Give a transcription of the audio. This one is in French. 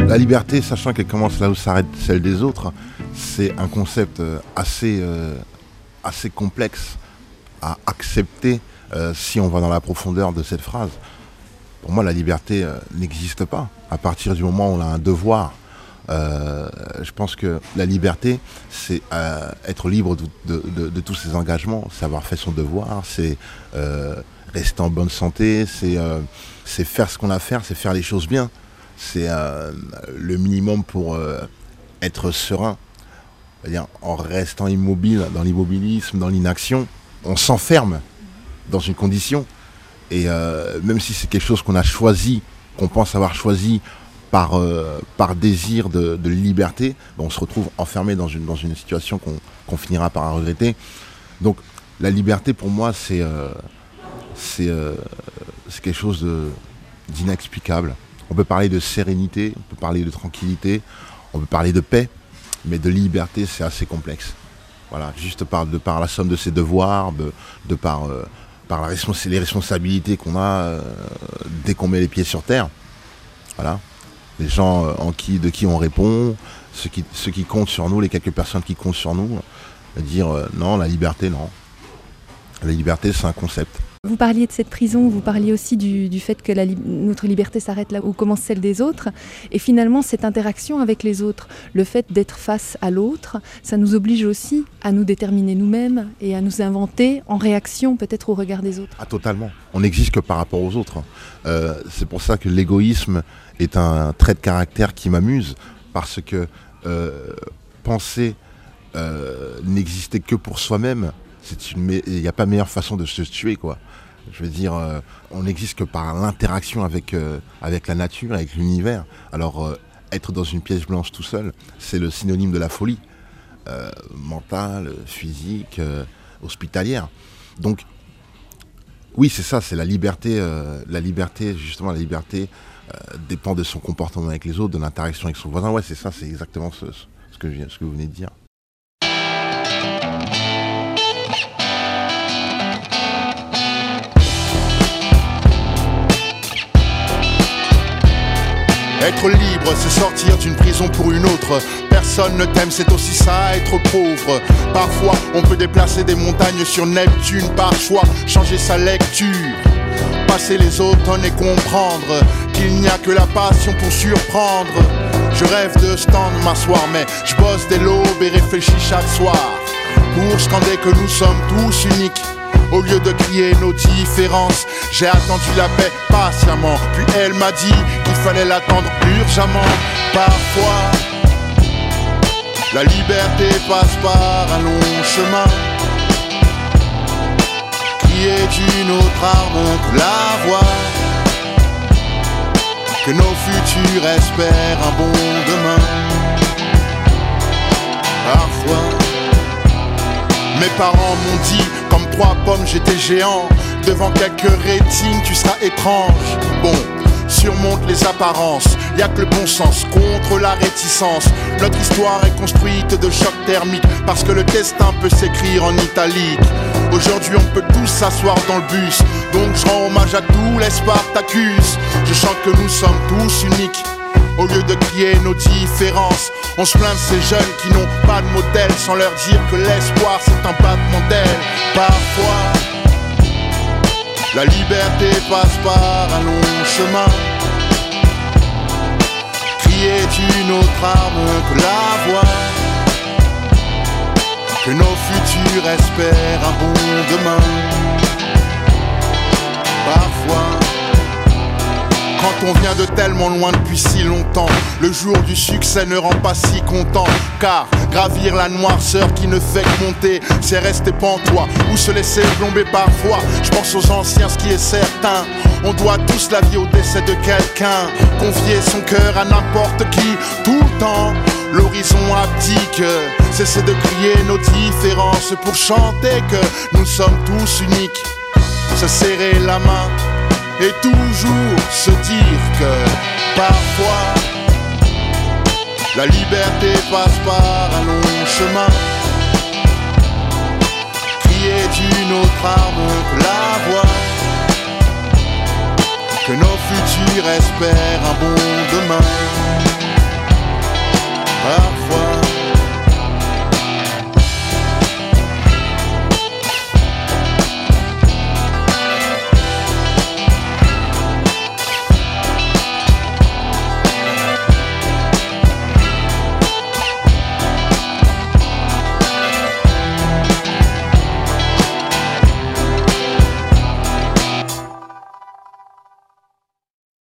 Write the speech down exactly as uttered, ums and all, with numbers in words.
La liberté, sachant qu'elle commence là où s'arrête celle des autres, c'est un concept assez, euh, assez complexe à accepter euh, si on va dans la profondeur de cette phrase. Pour moi, la liberté euh, n'existe pas. À partir du moment où on a un devoir, euh, je pense que la liberté, c'est euh, être libre de, de, de, de tous ses engagements, c'est avoir fait son devoir, c'est euh, rester en bonne santé, c'est, euh, c'est faire ce qu'on a à faire, c'est faire les choses bien. C'est euh, le minimum pour euh, être serein. C'est-à-dire, en restant immobile, dans l'immobilisme, dans l'inaction, on s'enferme dans une condition. Et euh, même si c'est quelque chose qu'on a choisi, qu'on pense avoir choisi par, euh, par désir de, de liberté, ben on se retrouve enfermé dans une, dans une situation qu'on, qu'on finira par regretter. Donc la liberté pour moi c'est, euh, c'est, euh, c'est quelque chose de, d'inexplicable. On peut parler de sérénité, on peut parler de tranquillité, on peut parler de paix, mais de liberté, c'est assez complexe. Voilà, juste par, de par la somme de ses devoirs, de, de par, euh, par la respons- les responsabilités qu'on a euh, dès qu'on met les pieds sur terre. Voilà, les gens euh, en qui, de qui on répond, ceux qui, ceux qui comptent sur nous, les quelques personnes qui comptent sur nous, euh, dire euh, non, la liberté, non. La liberté, c'est un concept. Vous parliez de cette prison, vous parliez aussi du, du fait que la, notre liberté s'arrête là où commence celle des autres. Et finalement, cette interaction avec les autres, le fait d'être face à l'autre, ça nous oblige aussi à nous déterminer nous-mêmes et à nous inventer en réaction peut-être au regard des autres. Ah, totalement. On n'existe que par rapport aux autres. Euh, c'est pour ça que l'égoïsme est un trait de caractère qui m'amuse, parce que euh, penser euh, n'exister que pour soi-même, il n'y a pas meilleure façon de se tuer, quoi. Je veux dire, euh, on n'existe que par l'interaction avec, euh, avec la nature, avec l'univers. Alors, euh, être dans une pièce blanche tout seul, c'est le synonyme de la folie, euh, mentale, physique, euh, hospitalière. Donc, oui, c'est ça, c'est la liberté. Euh, la liberté, justement, la liberté euh, dépend de son comportement avec les autres, de l'interaction avec son voisin. Ouais, c'est ça, c'est exactement ce, ce, que, je, ce que vous venez de dire. Être libre, c'est sortir d'une prison pour une autre. Personne ne t'aime, c'est aussi ça, être pauvre. Parfois, on peut déplacer des montagnes sur Neptune par choix, changer sa lecture. Passer les automnes et comprendre qu'il n'y a que la passion pour surprendre. Je rêve de stand m'asseoir, mais je bosse dès l'aube et réfléchis chaque soir pour scander que nous sommes tous uniques. Au lieu de crier nos différences, j'ai attendu la paix patiemment. Puis elle m'a dit qu'il fallait l'attendre urgemment. Parfois, la liberté passe par un long chemin qui est une autre arme que la voix, que nos futurs espèrent un bon demain. Parfois, mes parents m'ont dit, comme trois pommes j'étais géant. Devant quelques rétines tu seras étrange. Bon, surmonte les apparences, y'a que le bon sens contre la réticence. Notre histoire est construite de chocs thermiques, parce que le destin peut s'écrire en italique. Aujourd'hui on peut tous s'asseoir dans le bus, donc je rends hommage à tous les Spartacus. Je chante que nous sommes tous uniques. Au lieu de crier nos différences, on se plaint de ces jeunes qui n'ont pas de modèle, sans leur dire que l'espoir c'est un battement d'aile. Parfois, la liberté passe par un long chemin qui est une autre arme que la voix, que nos futurs espèrent un bon demain. Parfois, quand on vient de tellement loin depuis si longtemps, le jour du succès ne rend pas si content. Car gravir la noirceur qui ne fait que monter, c'est rester pantois ou se laisser plomber parfois. Je pense aux anciens, ce qui est certain, on doit tous la vie au décès de quelqu'un. Confier son cœur à n'importe qui, tout le temps, l'horizon abdique. Cesser de crier nos différences pour chanter que nous sommes tous uniques. Se serrer la main et toujours se dire que parfois la liberté passe par un long chemin qui est une autre arme que la voix, que nos futurs espèrent un bon demain. Parfois